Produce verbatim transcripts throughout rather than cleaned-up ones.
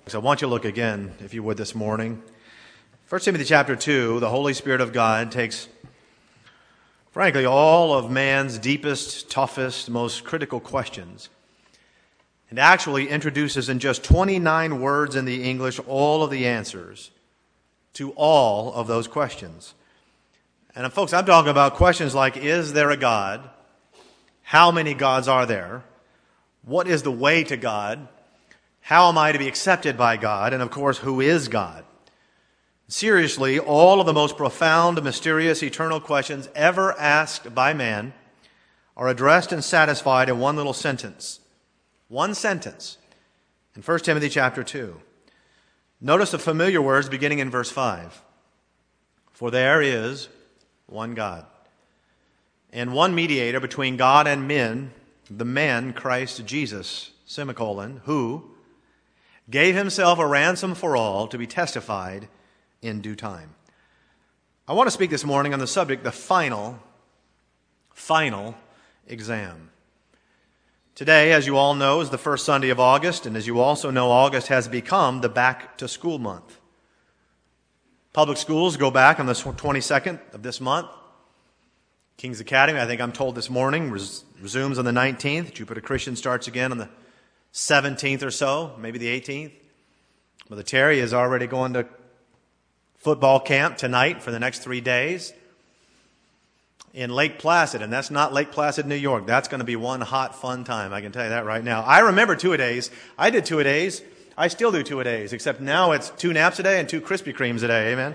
So I want you to look again, if you would, this morning. First Timothy chapter two, the Holy Spirit of God takes, frankly, all of man's deepest, toughest, most critical questions and actually introduces in just twenty-nine words in the English all of the answers to all of those questions. And folks, I'm talking about questions like, is there a God? How many gods are there? What is the way to God? How am I to be accepted by God? And of course, who is God? Seriously, all of the most profound, mysterious, eternal questions ever asked by man are addressed and satisfied in one little sentence. One sentence in First Timothy chapter two. Notice the familiar words beginning in verse five. For there is one God, and one mediator between God and men, the man Christ Jesus, semicolon, who gave himself a ransom for all to be testified in due time. I want to speak this morning on the subject, the final, final exam. Today, as you all know, is the first Sunday of August, and as you also know, August has become the back-to-school month. Public schools go back on the twenty-second of this month. King's Academy, I think I'm told this morning, res- resumes on the nineteenth. Jupiter Christian starts again on the seventeenth or so, maybe the eighteenth. Mother Terry is already going to football camp tonight for the next three days in Lake Placid, and that's not Lake Placid, New York. That's going to be one hot, fun time, I can tell you that right now. I remember two-a-days. I did two-a-days. I still do two-a-days, except now it's two naps a day and two Krispy Kremes a day, amen?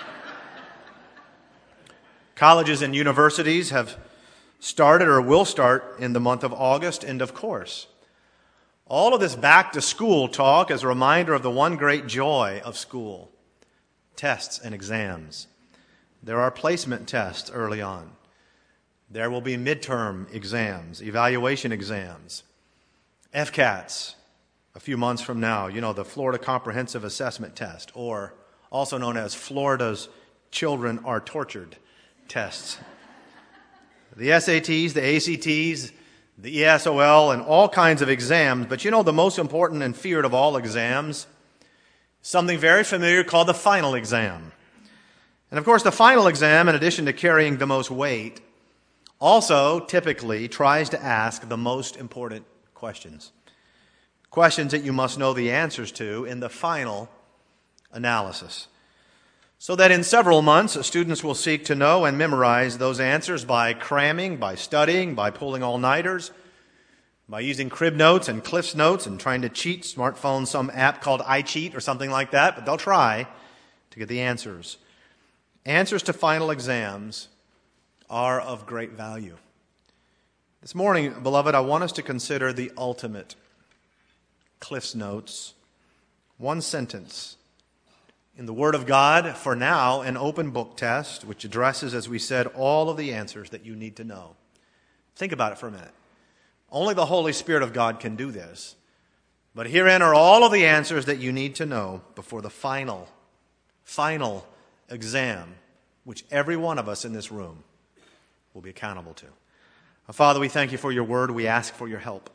Colleges and universities have started or will start in the month of August, and of course, all of this back-to-school talk is a reminder of the one great joy of school, tests and exams. There are placement tests early on. There will be midterm exams, evaluation exams, F CATs a few months from now, you know, the Florida Comprehensive Assessment Test, or also known as Florida's Children Are Tortured tests. The S A Ts, the A C Ts, the E S O L, and all kinds of exams. But you know, the most important and feared of all exams, something very familiar called the final exam. And of course, the final exam, in addition to carrying the most weight, also typically tries to ask the most important questions. Questions that you must know the answers to in the final analysis. So that in several months, students will seek to know and memorize those answers by cramming, by studying, by pulling all-nighters, by using crib notes and Cliff's notes and trying to cheat, smartphone, some app called iCheat or something like that, but they'll try to get the answers. Answers to final exams are of great value. This morning, beloved, I want us to consider the ultimate Cliff's notes. One sentence in the Word of God, for now, an open book test, which addresses, as we said, all of the answers that you need to know. Think about it for a minute. Only the Holy Spirit of God can do this. But herein are all of the answers that you need to know before the final, final exam, which every one of us in this room will be accountable to. Father, we thank you for your word. We ask for your help.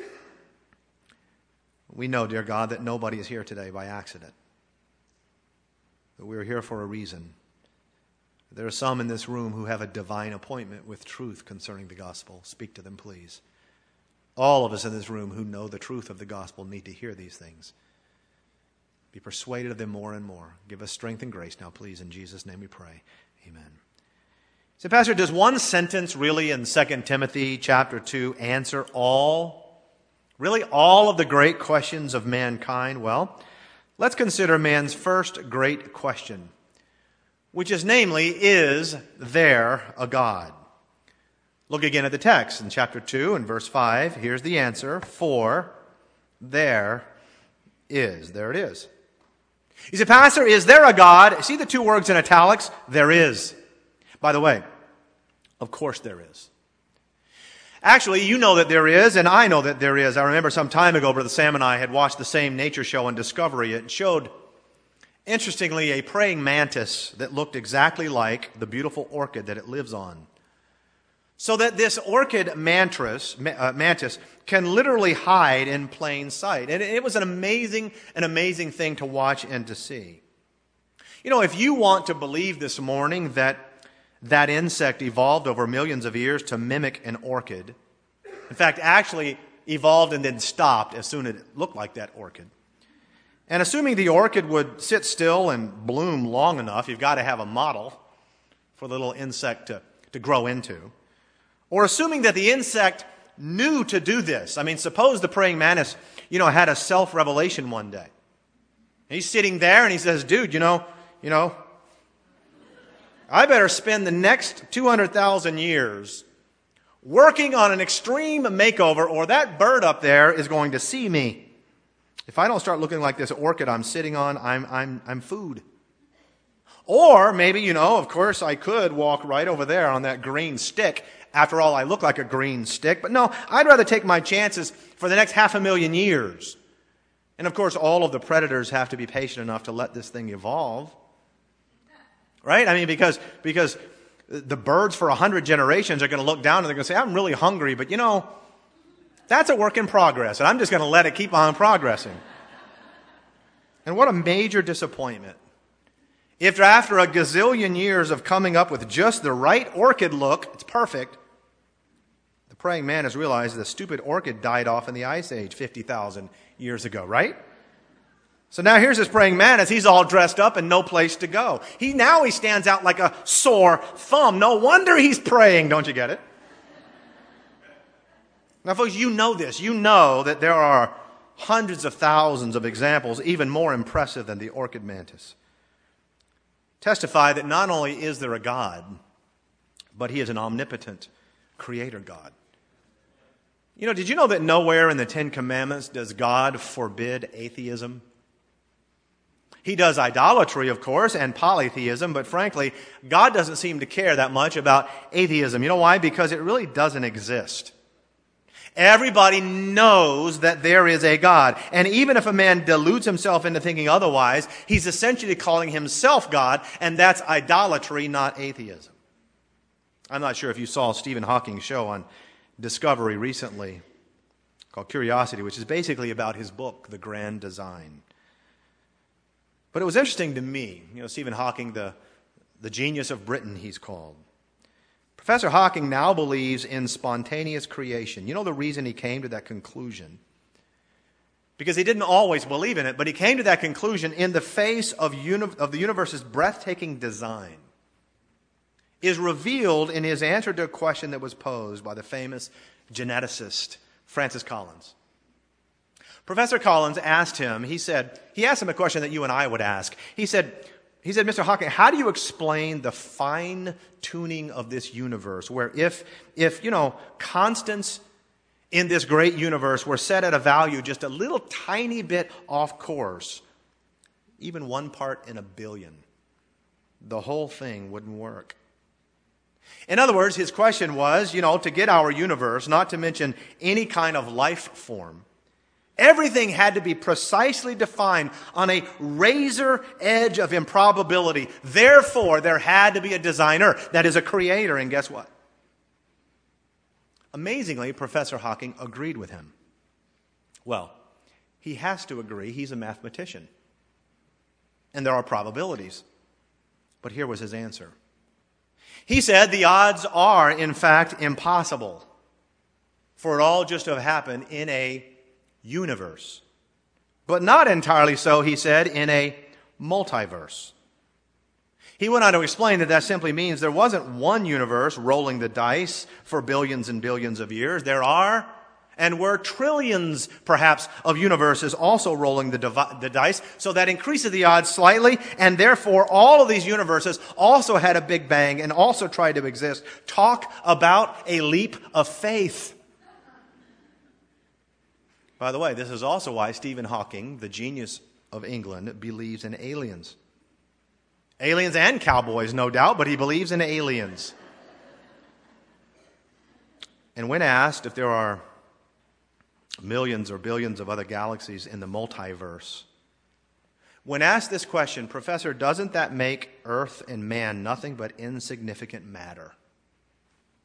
We know, dear God, that nobody is here today by accident. But we're here for a reason. There are some in this room who have a divine appointment with truth concerning the gospel. Speak to them, please. All of us in this room who know the truth of the gospel need to hear these things. Be persuaded of them more and more. Give us strength and grace now, please. In Jesus' name we pray. Amen. So, Pastor, does one sentence really in Second Timothy chapter two answer all, really all of the great questions of mankind? Well, let's consider man's first great question, which is namely, is there a God? Look again at the text in chapter two and verse five. Here's the answer. For there is. There it is. You say, Pastor, is there a God? See the two words in italics? There is. By the way, of course there is. Actually, you know that there is, and I know that there is. I remember some time ago, Brother Sam and I had watched the same nature show on Discovery. It showed, interestingly, a praying mantis that looked exactly like the beautiful orchid that it lives on. So that this orchid mantis, uh, mantis can literally hide in plain sight. And it was an amazing, an amazing thing to watch and to see. You know, if you want to believe this morning that that insect evolved over millions of years to mimic an orchid, in fact, actually evolved and then stopped as soon as it looked like that orchid. And assuming the orchid would sit still and bloom long enough, you've got to have a model for the little insect to, to grow into. Or assuming that the insect knew to do this. I mean, suppose the praying mantis, you know, had a self-revelation one day. And he's sitting there and he says, dude, you know, you know, I better spend the next two hundred thousand years working on an extreme makeover, or that bird up there is going to see me. If I don't start looking like this orchid I'm sitting on, I'm, I'm, I'm food. Or maybe, you know, of course I could walk right over there on that green stick. After all, I look like a green stick. But no, I'd rather take my chances for the next half a million years. And of course, all of the predators have to be patient enough to let this thing evolve. Right? I mean, because, because the birds for a hundred generations are going to look down and they're going to say, I'm really hungry, but you know, that's a work in progress. And I'm just going to let it keep on progressing. And what a major disappointment. If after a gazillion years of coming up with just the right orchid look, it's perfect, the praying mantis realized the stupid orchid died off in the Ice Age fifty thousand years ago, right? So now here's this praying mantis. He's all dressed up and no place to go. He Now he stands out like a sore thumb. No wonder he's praying. Don't you get it? Now, folks, you know this. You know that there are hundreds of thousands of examples even more impressive than the orchid mantis. Testify that not only is there a God, but he is an omnipotent creator God. You know, did you know that nowhere in the Ten Commandments does God forbid atheism? He does idolatry, of course, and polytheism, but frankly, God doesn't seem to care that much about atheism. You know why? Because it really doesn't exist. Everybody knows that there is a God. And even if a man deludes himself into thinking otherwise, he's essentially calling himself God, and that's idolatry, not atheism. I'm not sure if you saw Stephen Hawking's show on Discovery recently called Curiosity, which is basically about his book, The Grand Design. But it was interesting to me, you know, Stephen Hawking, the, the genius of Britain, he's called. Professor Hawking now believes in spontaneous creation. You know the reason he came to that conclusion? Because he didn't always believe in it, but he came to that conclusion in the face of, uni- of the universe's breathtaking design. Is revealed in his answer to a question that was posed by the famous geneticist Francis Collins. Professor Collins asked him, he said, he asked him a question that you and I would ask. He said, He said, Mister Hawking, how do you explain the fine-tuning of this universe where if, if, you know, constants in this great universe were set at a value just a little tiny bit off course, even one part in a billion, the whole thing wouldn't work? In other words, his question was, you know, to get our universe, not to mention any kind of life form, everything had to be precisely defined on a razor edge of improbability. Therefore, there had to be a designer, that is a creator, and guess what? Amazingly, Professor Hawking agreed with him. Well, he has to agree. He's a mathematician. And there are probabilities. But here was his answer. He said the odds are, in fact, impossible for it all just to have happened in a universe. But not entirely so, he said, in a multiverse. He went on to explain that that simply means there wasn't one universe rolling the dice for billions and billions of years. There are and were trillions, perhaps, of universes also rolling the, devi- the dice, so that increases the odds slightly, and therefore all of these universes also had a big bang and also tried to exist. Talk about a leap of faith. By the way, this is also why Stephen Hawking, the genius of England, believes in aliens. Aliens and cowboys, no doubt, but he believes in aliens. And when asked if there are millions or billions of other galaxies in the multiverse, when asked this question, Professor, doesn't that make Earth and man nothing but insignificant matter?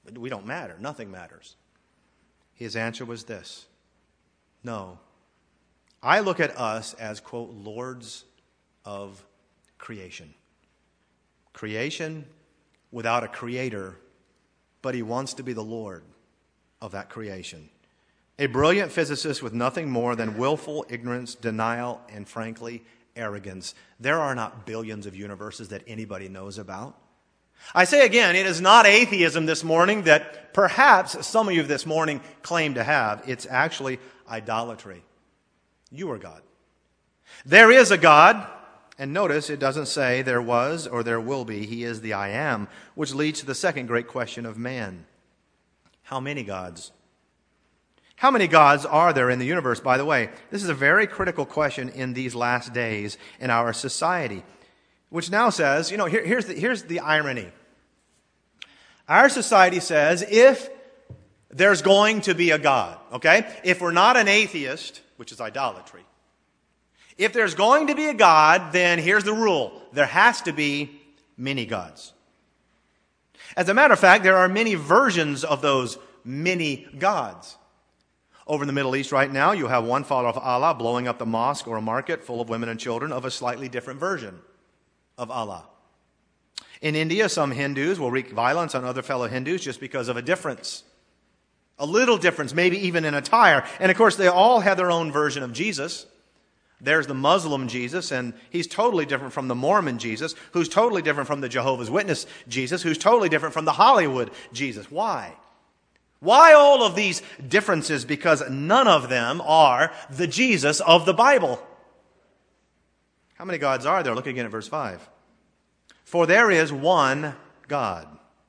We don't matter. Nothing matters. His answer was this: no. I look at us as, quote, lords of creation. Creation without a creator, but he wants to be the Lord of that creation. A brilliant physicist with nothing more than willful ignorance, denial, and frankly, arrogance. There are not billions of universes that anybody knows about. I say again, it is not atheism this morning that perhaps some of you this morning claim to have. It's actually idolatry. You are God. There is a God, and notice it doesn't say there was or there will be. He is the I am, which leads to the second great question of man. How many gods? How many gods are there in the universe, by the way? This is a very critical question in these last days in our society, which now says, you know, here, here's, the, here's the irony. Our society says if there's going to be a God, okay? If we're not an atheist, which is idolatry, if there's going to be a God, then here's the rule. There has to be many gods. As a matter of fact, there are many versions of those many gods. Over in the Middle East right now, you have one follower of Allah blowing up the mosque or a market full of women and children of a slightly different version of Allah. In India, some Hindus will wreak violence on other fellow Hindus just because of a difference. A little difference, maybe even in attire. And of course, they all have their own version of Jesus. There's the Muslim Jesus, and he's totally different from the Mormon Jesus, who's totally different from the Jehovah's Witness Jesus, who's totally different from the Hollywood Jesus. Why? Why all of these differences? Because none of them are the Jesus of the Bible. How many gods are there? Look again at verse five. For there is one God,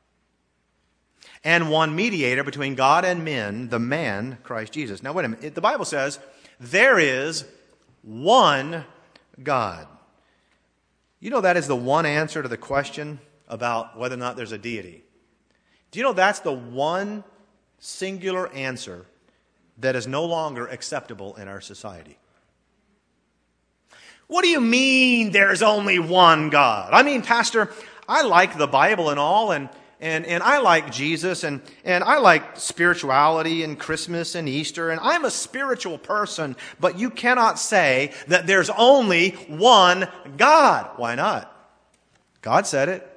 and one mediator between God and men, the man, Christ Jesus. Now wait a minute. The Bible says there is one God. You know that is the one answer to the question about whether or not there's a deity. Do you know that's the one singular answer that is no longer acceptable in our society? What do you mean there's only one God? I mean, Pastor, I like the Bible and all, and And, and I like Jesus, and, and I like spirituality and Christmas and Easter, and I'm a spiritual person, but you cannot say that there's only one God. Why not? God said it.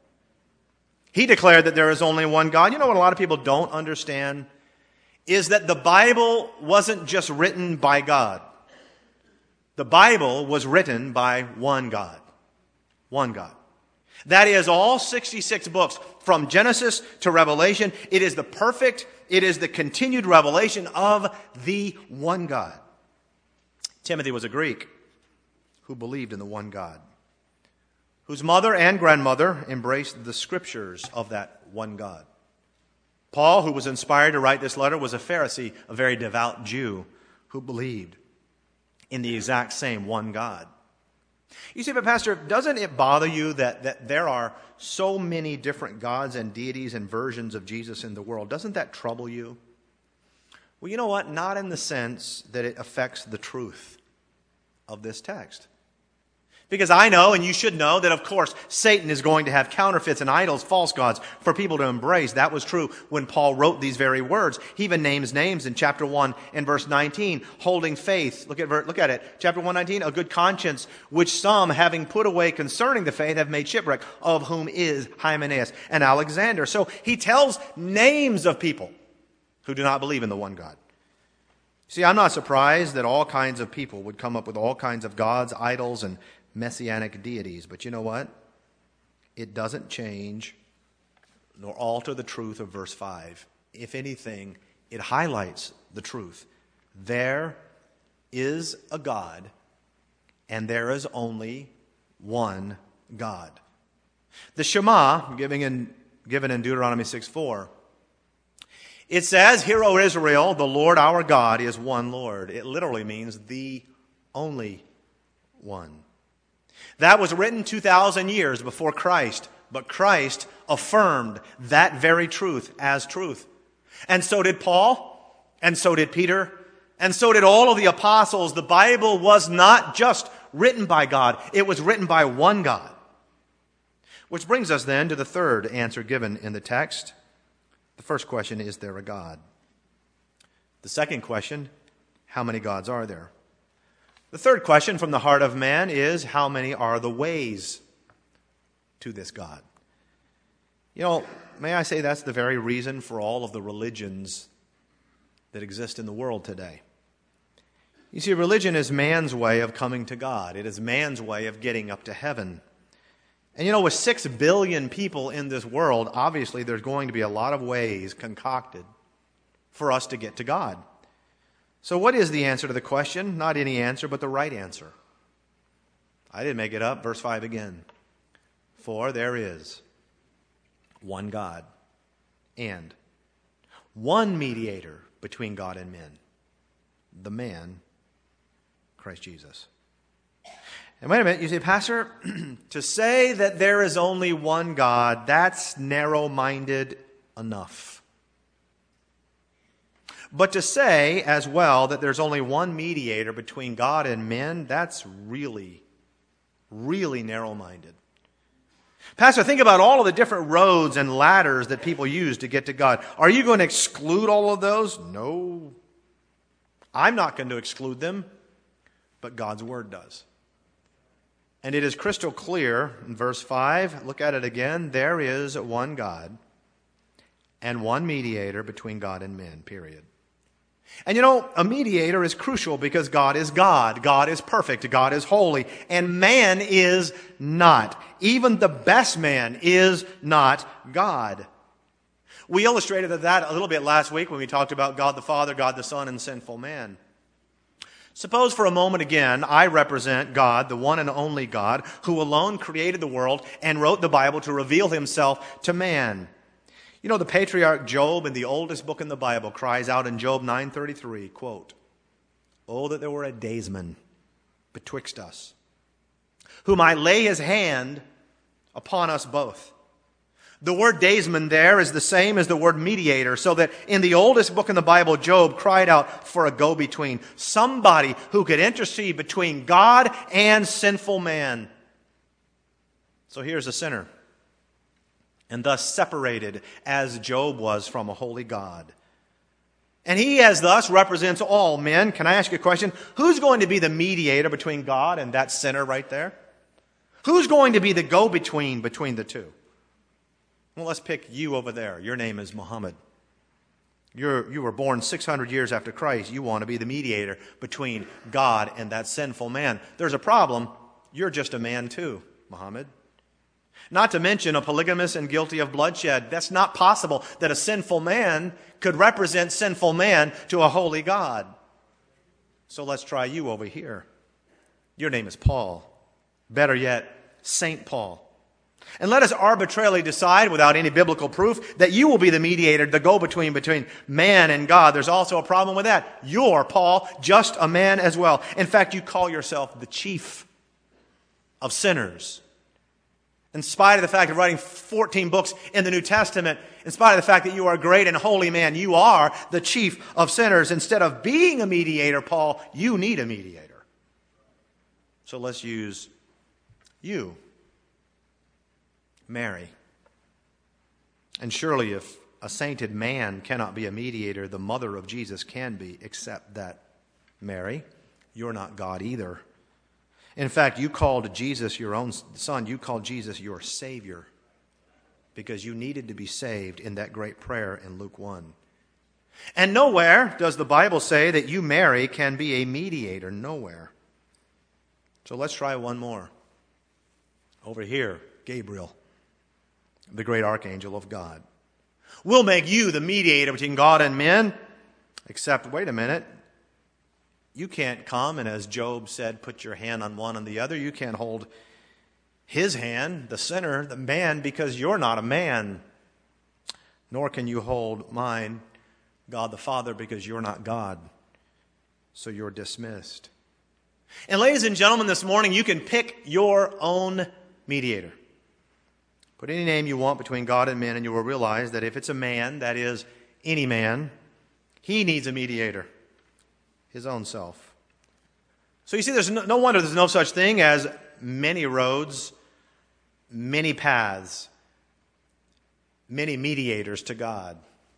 He declared that there is only one God. You know what a lot of people don't understand? Is that the Bible wasn't just written by God. The Bible was written by one God. One God. That is all sixty-six books, from Genesis to Revelation. It is the perfect, it is the continued revelation of the one God. Timothy was a Greek who believed in the one God, whose mother and grandmother embraced the scriptures of that one God. Paul, who was inspired to write this letter, was a Pharisee, a very devout Jew who believed in the exact same one God. You see, but Pastor, doesn't it bother you that, that there are so many different gods and deities and versions of Jesus in the world? Doesn't that trouble you? Well, you know what? Not in the sense that it affects the truth of this text. Because I know, and you should know, that of course Satan is going to have counterfeits and idols, false gods, for people to embrace. That was true when Paul wrote these very words. He even names names in chapter one and verse nineteen. Holding faith, look at, look at it. Chapter one nineteen, a good conscience, which some, having put away concerning the faith, have made shipwreck, of whom is Hymenaeus and Alexander. So he tells names of people who do not believe in the one God. See, I'm not surprised that all kinds of people would come up with all kinds of gods, idols, and messianic deities. But you know what? It doesn't change nor alter the truth of verse five. If anything, it highlights the truth. There is a God, and there is only one God. The Shema, given in, given in Deuteronomy six four, it says, "Hear, O Israel, the Lord our God is one Lord." It literally means the only one. That was written two thousand years before Christ, but Christ affirmed that very truth as truth. And so did Paul, and so did Peter, and so did all of the apostles. The Bible was not just written by God, it was written by one God. Which brings us then to the third answer given in the text. The first question, is there a God? The second question, how many gods are there? The third question from the heart of man is, how many are the ways to this God? You know, may I say that's the very reason for all of the religions that exist in the world today. You see, religion is man's way of coming to God. It is man's way of getting up to heaven. And you know, with six billion people in this world, obviously there's going to be a lot of ways concocted for us to get to God. So what is the answer to the question? Not any answer, but the right answer. I didn't make it up. Verse five again. For there is one God and one mediator between God and men, the man, Christ Jesus. And wait a minute, you say, Pastor, to say that there is only one God, that's narrow-minded enough. But to say as well that there's only one mediator between God and men, that's really, really narrow-minded. Pastor, think about all of the different roads and ladders that people use to get to God. Are you going to exclude all of those? No. I'm not going to exclude them, but God's Word does. And it is crystal clear in verse five, look at it again, there is one God and one mediator between God and men, period. And you know, a mediator is crucial because God is God. God is perfect. God is holy. And man is not. Even the best man is not God. We illustrated that a little bit last week when we talked about God the Father, God the Son, and sinful man. Suppose for a moment again, I represent God, the one and only God, who alone created the world and wrote the Bible to reveal himself to man. You know, the patriarch Job, in the oldest book in the Bible, cries out in Job nine thirty-three, quote, "Oh, that there were a daysman betwixt us, who might lay his hand upon us both." The word daysman there is the same as the word mediator, so that in the oldest book in the Bible, Job cried out for a go-between, somebody who could intercede between God and sinful man. So here's a sinner, and thus separated as Job was from a holy God. And he as thus represents all men. Can I ask you a question? Who's going to be the mediator between God and that sinner right there? Who's going to be the go-between between the two? Well, let's pick you over there. Your name is Muhammad. You're, you were born six hundred years after Christ. You want to be the mediator between God and that sinful man. There's a problem. You're just a man too, Muhammad. Not to mention a polygamist and guilty of bloodshed. That's not possible that a sinful man could represent sinful man to a holy God. So let's try you over here. Your name is Paul. Better yet, Saint Paul. And let us arbitrarily decide, without any biblical proof, that you will be the mediator, the go-between between man and God. There's also a problem with that. You're, Paul, just a man as well. In fact, you call yourself the chief of sinners. In spite of the fact of writing fourteen books in the New Testament, in spite of the fact that you are a great and holy man, you are the chief of sinners. Instead of being a mediator, Paul, you need a mediator. So let's use you, Mary. And surely if a sainted man cannot be a mediator, the mother of Jesus can be, except that, Mary, you're not God either. In fact, you called Jesus your own son. You called Jesus your Savior because you needed to be saved in that great prayer in Luke one. And nowhere does the Bible say that you, Mary, can be a mediator. Nowhere. So let's try one more. Over here, Gabriel, the great archangel of God. We'll make you the mediator between God and men. Except, wait a minute, you can't come and, as Job said, put your hand on one and the other. You can't hold his hand, the sinner, the man, because you're not a man. Nor can you hold mine, God the Father, because you're not God. So you're dismissed. And ladies and gentlemen, this morning you can pick your own mediator. Put any name you want between God and men, and you will realize that if it's a man, that is, any man, he needs a mediator, his own self. So you see, there's no, no wonder there's no such thing as many roads, many paths, many mediators to God.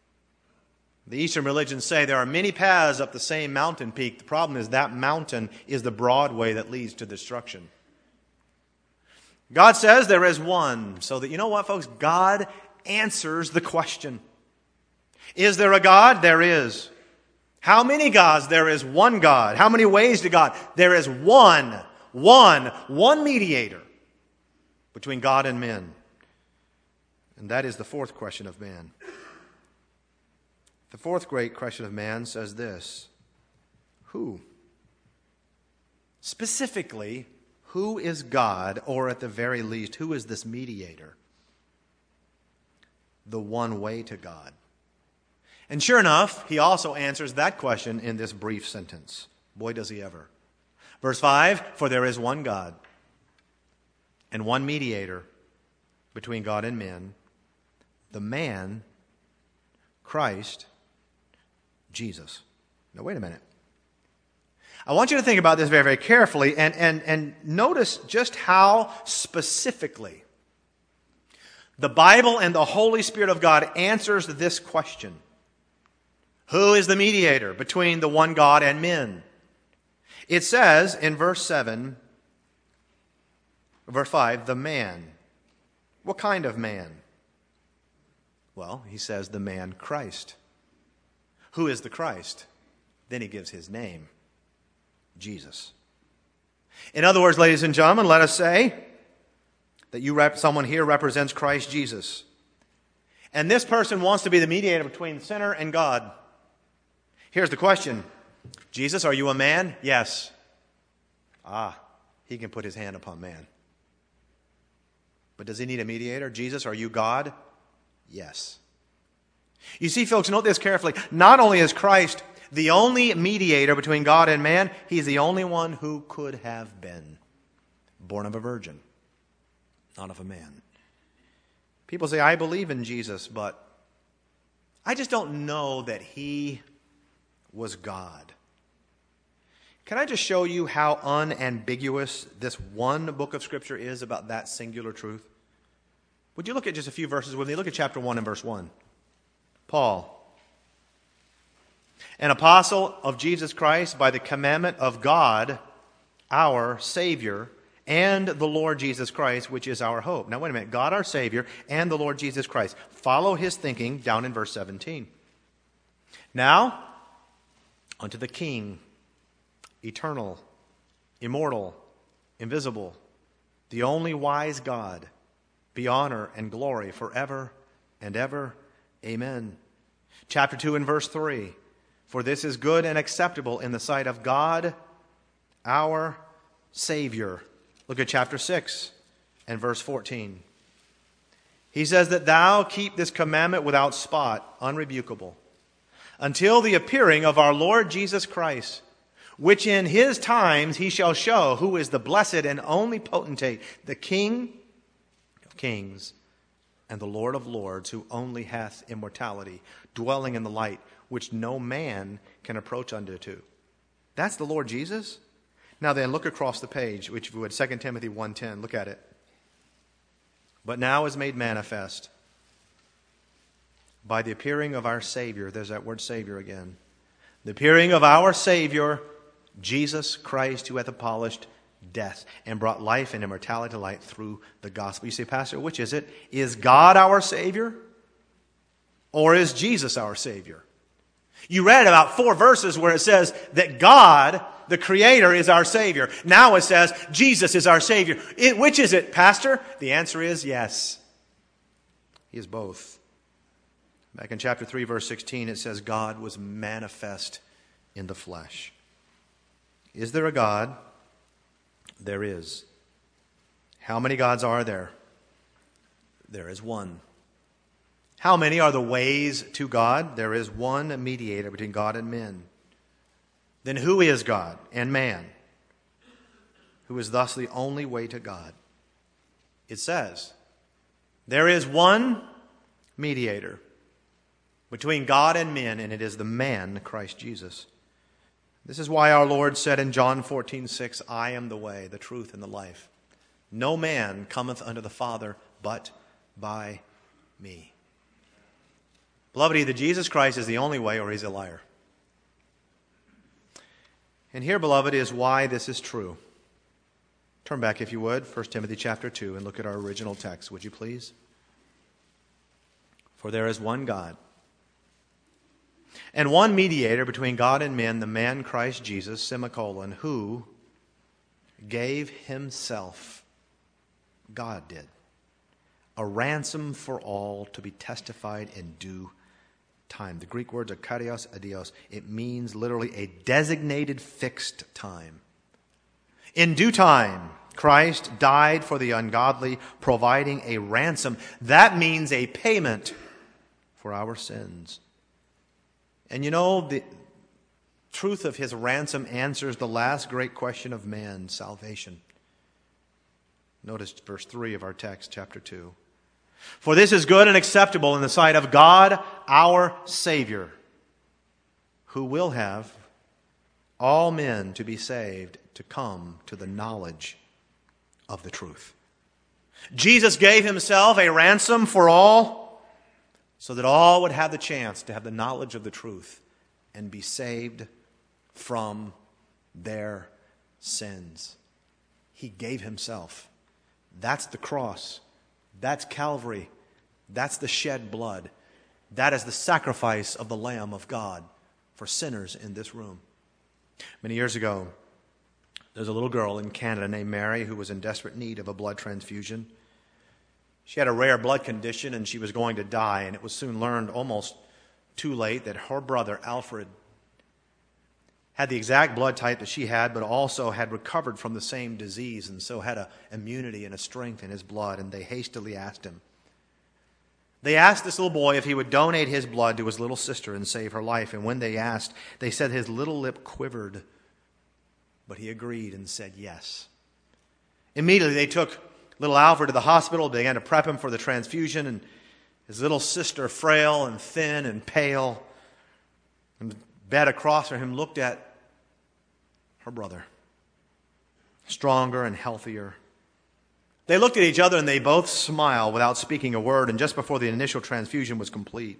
The Eastern religions say there are many paths up the same mountain peak. The problem is that mountain is the broad way that leads to destruction. God says there is one. So that, you know what, folks? God answers the question. Is there a God? There is. How many gods? There is one God. How many ways to God? There is one. One. One mediator between God and men. And that is the fourth question of man. The fourth great question of man says this: who? Specifically, who is God, or at the very least, who is this mediator? The one way to God. And sure enough, he also answers that question in this brief sentence. Boy, does he ever. Verse five, for there is one God and one mediator between God and men, the man, Christ Jesus. Now, wait a minute. I want you to think about this very, very carefully and, and, and notice just how specifically the Bible and the Holy Spirit of God answers this question. Who is the mediator between the one God and men? It says in verse seven, verse five, the man. What kind of man? Well, he says the man Christ. Who is the Christ? Then he gives his name, Jesus. In other words, ladies and gentlemen, let us say that you rep- someone here represents Christ Jesus. And this person wants to be the mediator between the sinner and God. Here's the question. Jesus, are you a man? Yes. Ah, he can put his hand upon man. But does he need a mediator? Jesus, are you God? Yes. You see, folks, note this carefully. Not only is Christ the only mediator between God and man, he's the only one who could have been born of a virgin, not of a man. People say, I believe in Jesus, but I just don't know that he was God. Can I just show you how unambiguous this one book of Scripture is about that singular truth? Would you look at just a few verses with me? Look at chapter one and verse one. Paul, an apostle of Jesus Christ by the commandment of God, our Savior, and the Lord Jesus Christ, which is our hope. Now, wait a minute. God, our Savior, and the Lord Jesus Christ. Follow his thinking down in verse seventeen. Now, unto the King, eternal, immortal, invisible, the only wise God, be honor and glory forever and ever. Amen. Chapter two and verse three. For this is good and acceptable in the sight of God, our Savior. Look at chapter six and verse fourteen. He says that thou keep this commandment without spot, unrebukable, until the appearing of our Lord Jesus Christ, which in his times he shall show who is the blessed and only potentate, the King of kings and the Lord of lords, who only hath immortality, dwelling in the light, which no man can approach unto. That's the Lord Jesus? Now then, look across the page, which if you would, Second Timothy one ten, look at it. But now is made manifest by the appearing of our Savior. There's that word Savior again. The appearing of our Savior, Jesus Christ, who hath abolished death and brought life and immortality to light through the gospel. You say, Pastor, which is it? Is God our Savior? Or is Jesus our Savior? You read about four verses where it says that God, the Creator, is our Savior. Now it says Jesus is our Savior. It, which is it, Pastor? The answer is yes. He is both. Back in chapter three, verse sixteen, it says God was manifest in the flesh. Is there a God? There is. How many gods are there? There is one. How many are the ways to God? There is one mediator between God and men. Then who is God and man? Who is thus the only way to God? It says, there is one mediator between God and men, and it is the man, Christ Jesus. This is why our Lord said in John fourteen six, I am the way, the truth, and the life. No man cometh unto the Father but by me. Beloved, either Jesus Christ is the only way or he's a liar. And here, beloved, is why this is true. Turn back, if you would, First Timothy chapter two, and look at our original text, would you please? For there is one God, and one mediator between God and men, the man Christ Jesus, semicolon, who gave himself, God did, a ransom for all to be testified in due time. The Greek words are kairos adios. It means literally a designated fixed time. In due time, Christ died for the ungodly, providing a ransom. That means a payment for our sins. And you know, the truth of his ransom answers the last great question of man, salvation. Notice verse three of our text, chapter two. For this is good and acceptable in the sight of God, our Savior, who will have all men to be saved to come to the knowledge of the truth. Jesus gave himself a ransom for all, so that all would have the chance to have the knowledge of the truth and be saved from their sins. He gave himself. That's the cross. That's Calvary. That's the shed blood. That is the sacrifice of the Lamb of God for sinners in this room. Many years ago, there's a little girl in Canada named Mary who was in desperate need of a blood transfusion. She had a rare blood condition and she was going to die, and it was soon learned almost too late that her brother, Alfred, had the exact blood type that she had, but also had recovered from the same disease and so had an immunity and a strength in his blood, and they hastily asked him. They asked this little boy if he would donate his blood to his little sister and save her life, and when they asked, they said his little lip quivered, but he agreed and said yes. Immediately they took little Alfred to the hospital, began to prep him for the transfusion, and his little sister, frail and thin and pale, in the bed across from him, looked at her brother, stronger and healthier. They looked at each other and they both smiled without speaking a word, and just before the initial transfusion was complete,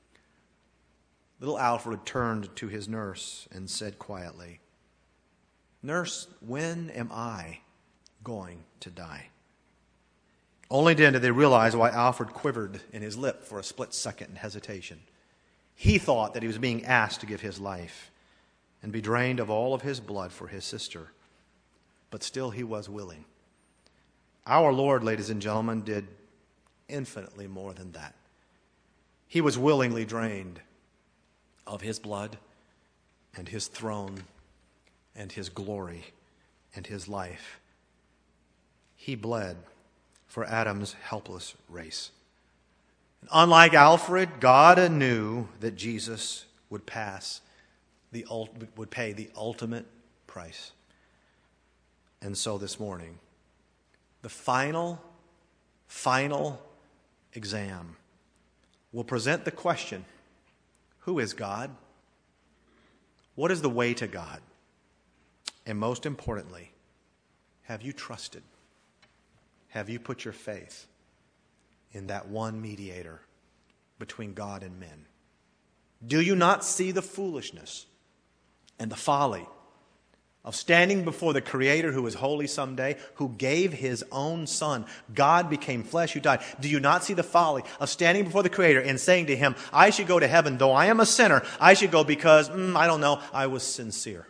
little Alfred turned to his nurse and said quietly, "Nurse, when am I going to die?" Only then did they realize why Alfred quivered in his lip for a split second in hesitation. He thought that he was being asked to give his life and be drained of all of his blood for his sister. But still he was willing. Our Lord, ladies and gentlemen, did infinitely more than that. He was willingly drained of his blood and his throne and his glory and his life. He bled for Adam's helpless race. Unlike Alfred, God knew that Jesus would pass the would pay the ultimate price. And so this morning, the final, final exam will present the question, who is God? What is the way to God? And most importantly, have you trusted? Have you put your faith in that one mediator between God and men? Do you not see the foolishness and the folly of standing before the Creator who is holy someday, who gave His own Son? God became flesh, who died. Do you not see the folly of standing before the Creator and saying to Him, I should go to heaven, though I am a sinner. I should go because, mm, I don't know, I was sincere.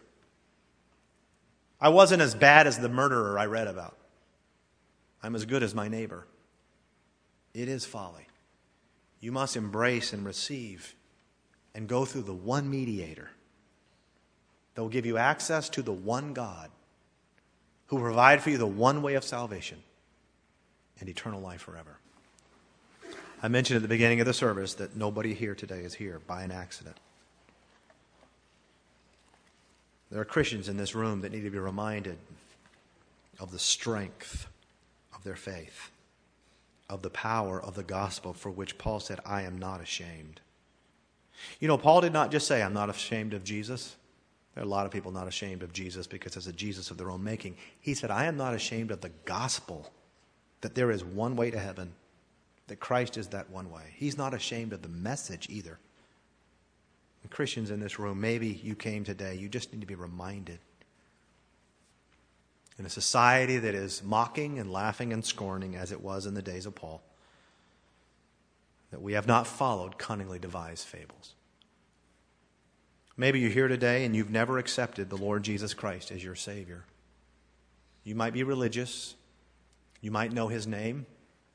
I wasn't as bad as the murderer I read about. I'm as good as my neighbor. It is folly. You must embrace and receive and go through the one mediator that will give you access to the one God who will provide for you the one way of salvation and eternal life forever. I mentioned at the beginning of the service that nobody here today is here by an accident. There are Christians in this room that need to be reminded of the strength of their faith, of the power of the gospel for which Paul said, I am not ashamed. You know, Paul did not just say, I'm not ashamed of Jesus. There are a lot of people not ashamed of Jesus because it's a Jesus of their own making. He said, I am not ashamed of the gospel, that there is one way to heaven, that Christ is that one way. He's not ashamed of the message either. And Christians in this room, maybe you came today, you just need to be reminded. In a society that is mocking and laughing and scorning as it was in the days of Paul, that we have not followed cunningly devised fables. Maybe you're here today and you've never accepted the Lord Jesus Christ as your Savior. You might be religious. You might know His name.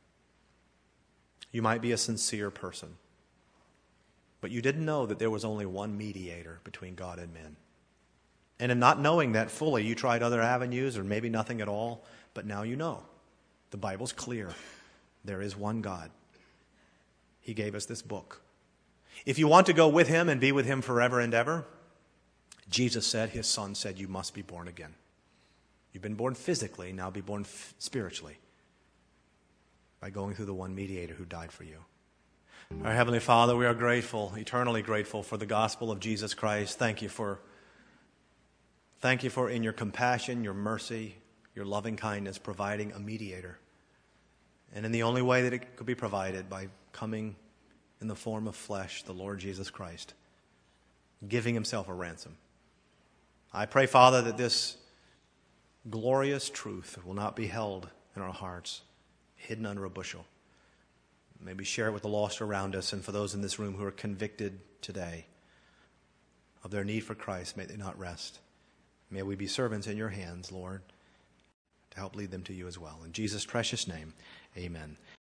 You might be a sincere person. But you didn't know that there was only one mediator between God and men. And in not knowing that fully, you tried other avenues or maybe nothing at all. But now you know. The Bible's clear. There is one God. He gave us this book. If you want to go with Him and be with Him forever and ever, Jesus said, His Son said, you must be born again. You've been born physically, now be born f- spiritually by going through the one mediator who died for you. Our Heavenly Father, we are grateful, eternally grateful for the gospel of Jesus Christ. Thank you for, thank you for in your compassion, your mercy, your loving kindness, providing a mediator. And in the only way that it could be provided, by coming in the form of flesh, the Lord Jesus Christ, giving Himself a ransom. I pray, Father, that this glorious truth will not be held in our hearts, hidden under a bushel. May we share it with the lost around us, and for those in this room who are convicted today of their need for Christ, may they not rest. May we be servants in your hands, Lord, to help lead them to you as well. In Jesus' precious name, amen.